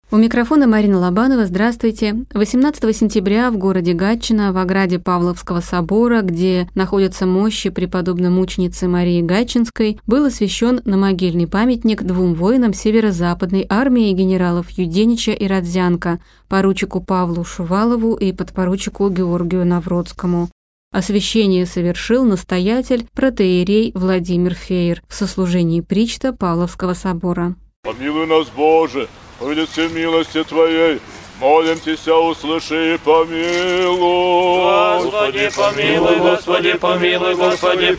У микрофона Марина Лобанова. Здравствуйте. 18 сентября в городе Гатчина, в ограде Павловского собора, где находятся мощи преподобной мученицы Марии Гатчинской, был освящен намогильный памятник двум воинам Северо-Западной армии генералов Юденича и Родзянко, поручику Павлу Шувалову и подпоручику Георгию Навродскому. Освящение совершил настоятель протоиерей Владимир Феер в сослужении причта Павловского собора. Помилуй нас, Боже, по лице милости Твоей, молим Тебя, услыши и помилуй. Господи, помилуй, Господи, помилуй, Господи,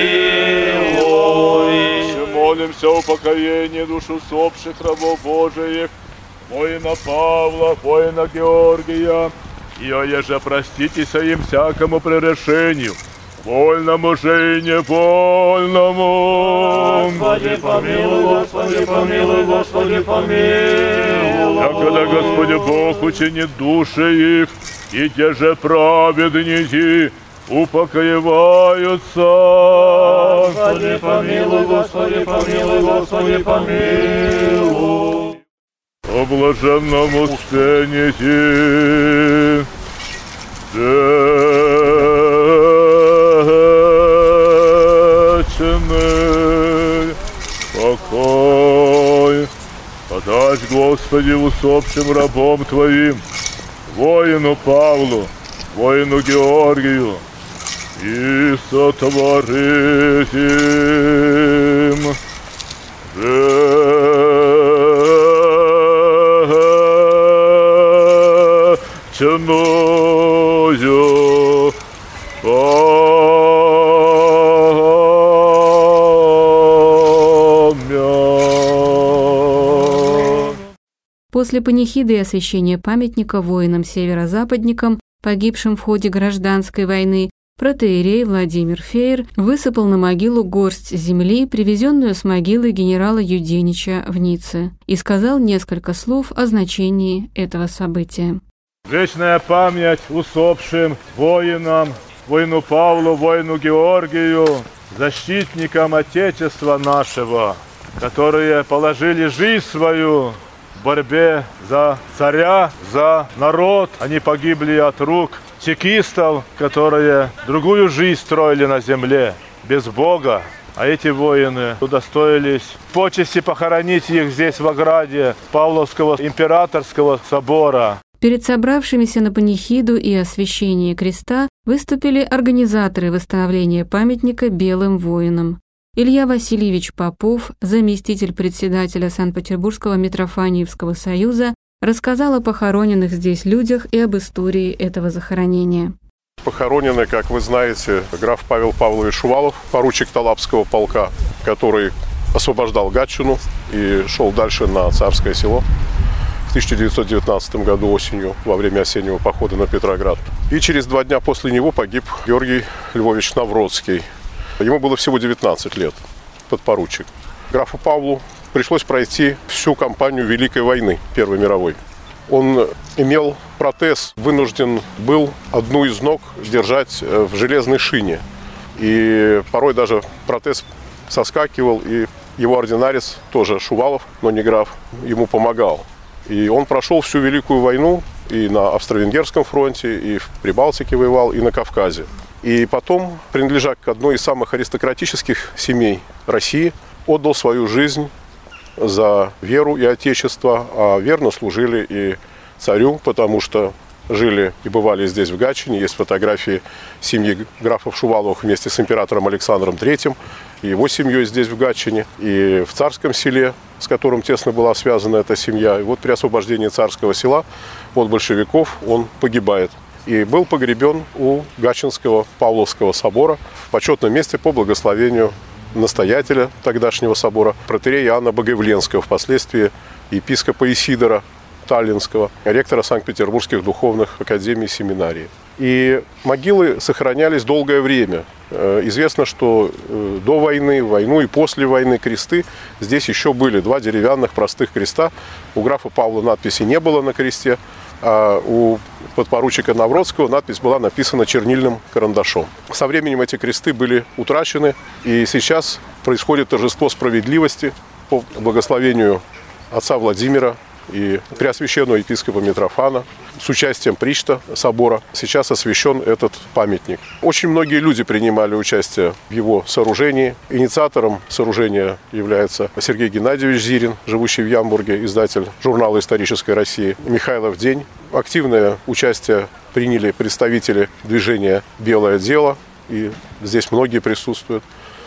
помилуй. Молимся о упокоении душ усопших рабов Божиих, воина Павла, воина Георгия, и еже проститеся им всякому прегрешению, вольному же и невольному. Господи, помилуй, Господи, помилуй, Господи, помилуй. Когда Господи Бог учинит души их, и те же праведники упокоиваются. Господи, помилуй, Господи, помилуй, Господи, помилуй. О блаженном успении вечный покой подать, Господи, усопшим рабом Твоим, воину Павлу, воину Георгию, и сотворить им вечную память. После панихиды и освящения памятника воинам-северо-западникам, погибшим в ходе гражданской войны, протоиерей Владимир Феер высыпал на могилу горсть земли, привезенную с могилы генерала Юденича в Ницце, и сказал несколько слов о значении этого события. Вечная память усопшим воинам, воину Павлу, воину Георгию, защитникам Отечества нашего, которые положили жизнь свою в борьбе за царя, за народ. Они погибли от рук чекистов, которые другую жизнь строили на земле, без Бога. А эти воины удостоились почести похоронить их здесь, в ограде Павловского императорского собора. Перед собравшимися на панихиду и освящение креста выступили организаторы восстановления памятника белым воинам. Илья Васильевич Попов, заместитель председателя Санкт-Петербургского Митрофаниевского союза, рассказал о похороненных здесь людях и об истории этого захоронения. Похоронены, как вы знаете, граф Павел Павлович Шувалов, поручик Талапского полка, который освобождал Гатчину и шел дальше на Царское село в 1919 году осенью во время осеннего похода на Петроград. И через 2 дня после него погиб Георгий Львович Навродский. Ему было всего 19 лет, подпоручик. Графу Павлу пришлось пройти всю кампанию Великой войны, Первой мировой. Он имел протез, вынужден был одну из ног держать в железной шине. И порой даже протез соскакивал, и его ординарец, тоже Шувалов, но не граф, ему помогал. И он прошел всю Великую войну и на Австро-Венгерском фронте, и в Прибалтике воевал, и на Кавказе. И потом, принадлежа к одной из самых аристократических семей России, отдал свою жизнь за веру и отечество, а верно служили и царю, потому что жили и бывали здесь, в Гатчине. Есть фотографии семьи графов Шуваловых вместе с императором Александром III и его семьей здесь, в Гатчине, и в Царском селе, с которым тесно была связана эта семья. И вот при освобождении Царского села от большевиков он погибает. И был погребен у Гатчинского Павловского собора в почетном месте по благословению настоятеля тогдашнего собора, протоиерея Иоанна Богоявленского, впоследствии епископа Исидора Таллинского, ректора Санкт-Петербургских духовных академий и семинарий. И могилы сохранялись долгое время. Известно, что до войны, в войну и после войны кресты здесь еще были 2 деревянных простых креста. У графа Павла надписи не было на кресте, а у подпоручика Навродского надпись была написана чернильным карандашом. Со временем эти кресты были утрачены, и сейчас происходит торжество справедливости по благословению отца Владимира, и Преосвященного епископа Митрофана с участием Причта собора сейчас освящен этот памятник. Очень многие люди принимали участие в его сооружении. Инициатором сооружения является Сергей Геннадьевич Зирин, живущий в Ямбурге, издатель журнала «Историческая Россия». Михайлов день. Активное участие приняли представители движения «Белое дело», и здесь многие присутствуют.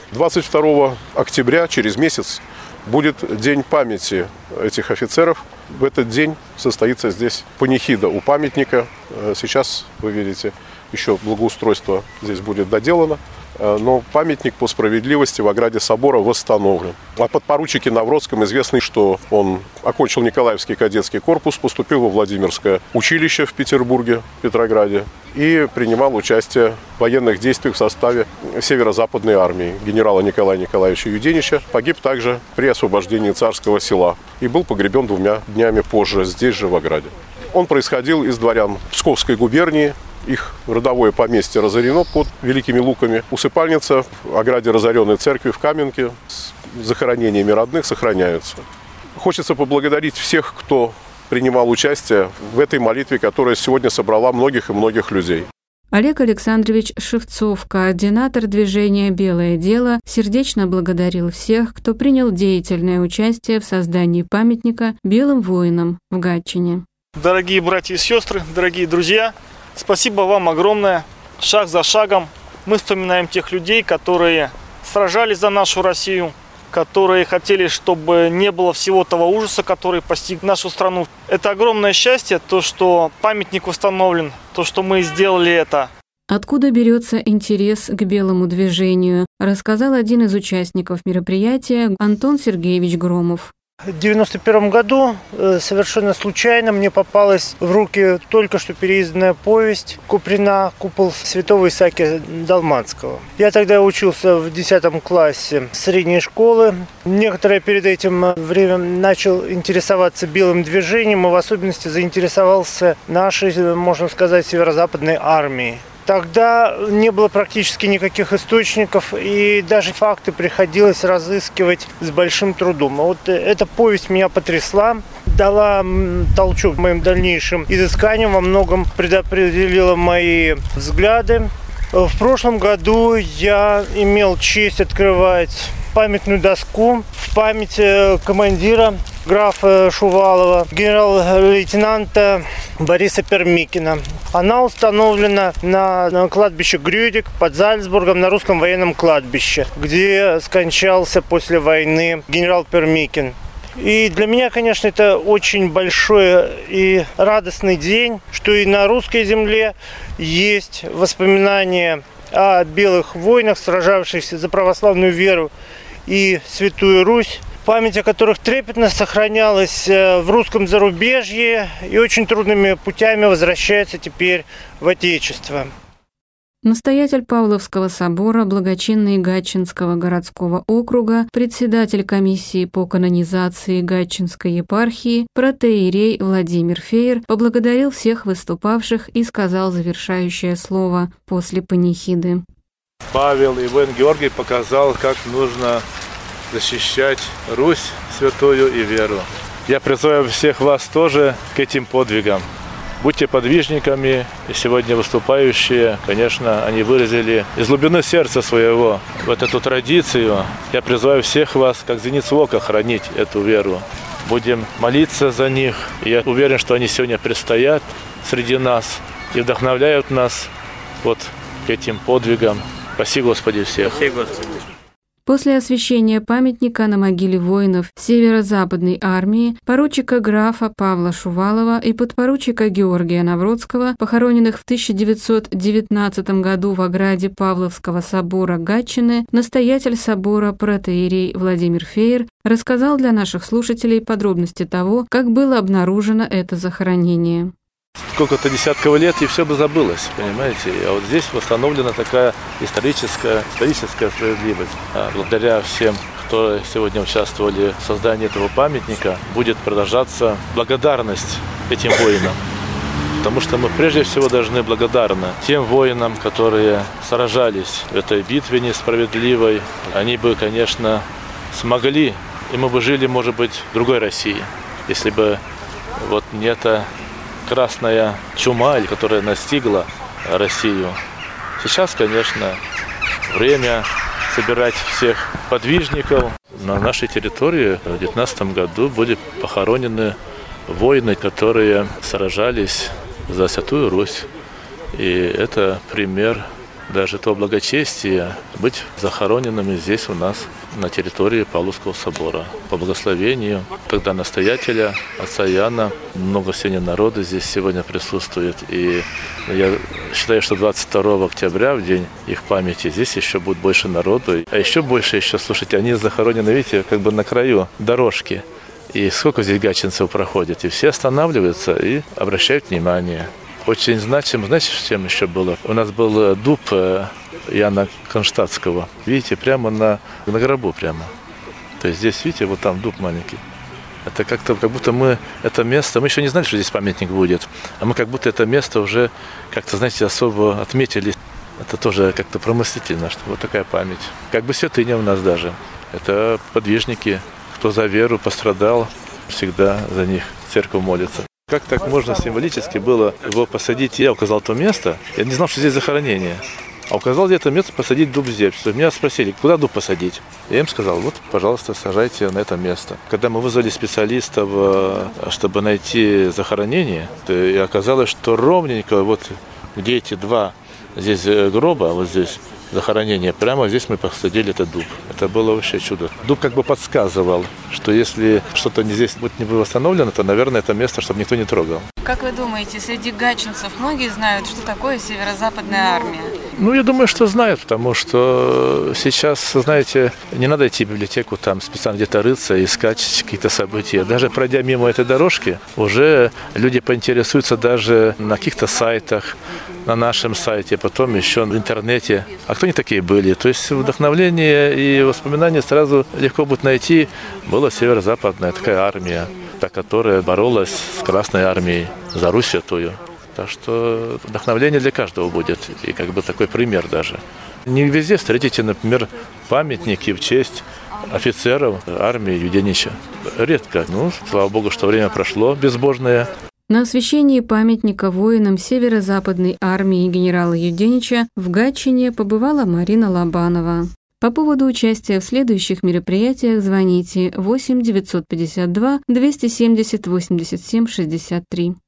22 октября, через месяц, будет День памяти этих офицеров. В этот день состоится здесь панихида у памятника. Сейчас, вы видите, еще благоустройство здесь будет доделано. Но памятник по справедливости в ограде собора восстановлен. О подпоручике Навродском известно, что он окончил Николаевский кадетский корпус, поступил во Владимирское училище в Петербурге, Петрограде и принимал участие в военных действиях в составе Северо-Западной армии генерала Николая Николаевича Юденича. Погиб также при освобождении Царского Села и был погребен 2 днями позже здесь же в ограде. Он происходил из дворян Псковской губернии. Их родовое поместье разорено под Великими Луками. Усыпальница в ограде разоренной церкви в Каменке с захоронениями родных сохраняются. Хочется поблагодарить всех, кто принимал участие в этой молитве, которая сегодня собрала многих и многих людей. Олег Александрович Шевцов, координатор движения «Белое дело», сердечно благодарил всех, кто принял деятельное участие в создании памятника белым воинам в Гатчине. Дорогие братья и сестры, дорогие друзья, спасибо вам огромное. Шаг за шагом мы вспоминаем тех людей, которые сражались за нашу Россию, которые хотели, чтобы не было всего того ужаса, который постиг нашу страну. Это огромное счастье, то, что памятник восстановлен, то, что мы сделали это. Откуда берется интерес к белому движению, рассказал один из участников мероприятия Антон Сергеевич Громов. В 1991 году совершенно случайно мне попалась в руки только что переизданная повесть Куприна «Купол святого Исаакия Далматского». Я тогда учился в 10 классе средней школы. Некоторое перед этим время начал интересоваться белым движением, и в особенности заинтересовался нашей, можно сказать, северо-западной армией. Тогда не было практически никаких источников, и даже факты приходилось разыскивать с большим трудом. Вот эта повесть меня потрясла, дала толчок моим дальнейшим изысканиям, во многом предопределила мои взгляды. В прошлом году я имел честь открывать памятную доску в память командира графа Шувалова, генерал-лейтенанта Бориса Пермикина. Она установлена на кладбище Грюдик под Зальцбургом на русском военном кладбище, где скончался после войны генерал Пермикин. И для меня, конечно, это очень большой и радостный день, что и на русской земле есть воспоминания о белых воинах, сражавшихся за православную веру и Святую Русь, память о которых трепетно сохранялась в русском зарубежье и очень трудными путями возвращается теперь в Отечество. Настоятель Павловского собора Благочинный Гатчинского городского округа, председатель комиссии по канонизации Гатчинской епархии, протоиерей Владимир Феер поблагодарил всех выступавших и сказал завершающее слово после панихиды. Павел и воин Георгий показал, как нужно защищать Русь святую и веру. Я призываю всех вас тоже к этим подвигам. Будьте подвижниками, и сегодня выступающие, конечно, они выразили из глубины сердца своего вот эту традицию. Я призываю всех вас, как зеницу ока, хранить эту веру. Будем молиться за них. Я уверен, что они сегодня предстоят среди нас и вдохновляют нас вот к этим подвигам. Спаси Господи всех. Спаси Господи. После освящения памятника на могиле воинов Северо-Западной армии, поручика графа Павла Шувалова и подпоручика Георгия Навродского, похороненных в 1919 году в ограде Павловского собора Гатчины, настоятель собора протоиерей Владимир Феер рассказал для наших слушателей подробности того, как было обнаружено это захоронение. Сколько-то десятков лет, и все бы забылось, понимаете? А вот здесь восстановлена такая историческая справедливость. Благодаря всем, кто сегодня участвовали в создании этого памятника, будет продолжаться благодарность этим воинам. Потому что мы прежде всего должны благодарны тем воинам, которые сражались в этой битве несправедливой. Они бы, конечно, смогли, и мы бы жили, может быть, в другой России, если бы вот не эта красная чума, которая настигла Россию. Сейчас, конечно, время собирать всех подвижников. На нашей территории в 2019 году были похоронены воины, которые сражались за Святую Русь. И это пример даже того благочестия быть захороненными здесь у нас, на территории Павловского собора. По благословению тогда настоятеля, отца Иоанна, много сегодня народа здесь сегодня присутствует. И я считаю, что 22 октября, в день их памяти, здесь еще будет больше народу. А еще больше, слушайте, они захоронены, видите, как бы на краю дорожки. И сколько здесь гатчинцев проходит. И все останавливаются и обращают внимание. Очень значимо, знаете, чем еще было? У нас был дуб Иоанна Кронштадтского. Видите, прямо на гробу прямо. То есть здесь, видите, вот там дуб маленький. Это как-то, как будто мы это место, мы еще не знали, что здесь памятник будет, а мы как будто это место уже как-то, знаете, особо отметили. Это тоже как-то промыслительно, что вот такая память. Как бы святыня у нас даже. Это подвижники, кто за веру пострадал, всегда за них церковь молится. Как так можно символически было его посадить? Я указал то место, я не знал, что здесь захоронение. А указал где-то место посадить дуб здесь. Меня спросили, куда дуб посадить? Я им сказал, вот, пожалуйста, сажайте на это место. Когда мы вызвали специалистов, чтобы найти захоронение, и оказалось, что ровненько, вот где эти два здесь гроба, вот здесь захоронение, прямо здесь мы посадили этот дуб. Это было вообще чудо. Дуб как бы подсказывал, что если что-то здесь будет не восстановлено, то, наверное, это место, чтобы никто не трогал. Как вы думаете, среди гатчинцев многие знают, что такое Северо-Западная армия? Я думаю, что знают, потому что сейчас, знаете, не надо идти в библиотеку, там специально где-то рыться, искать какие-то события. Даже пройдя мимо этой дорожки, уже люди поинтересуются даже на каких-то сайтах, на нашем сайте, потом еще в интернете. А кто они такие были? То есть вдохновление и воспоминания сразу легко будет найти. Была Северо-Западная такая армия, та, которая боролась с Красной армией за Русь святую. Так что вдохновление для каждого будет. И как бы такой пример даже. Не везде встретите, например, памятники в честь офицеров армии Юденича. Редко. Слава Богу, что время прошло безбожное. На освящении памятника воинам Северо-Западной армии генерала Юденича в Гатчине побывала Марина Лобанова. По поводу участия в следующих мероприятиях звоните 8 952 270 87 63.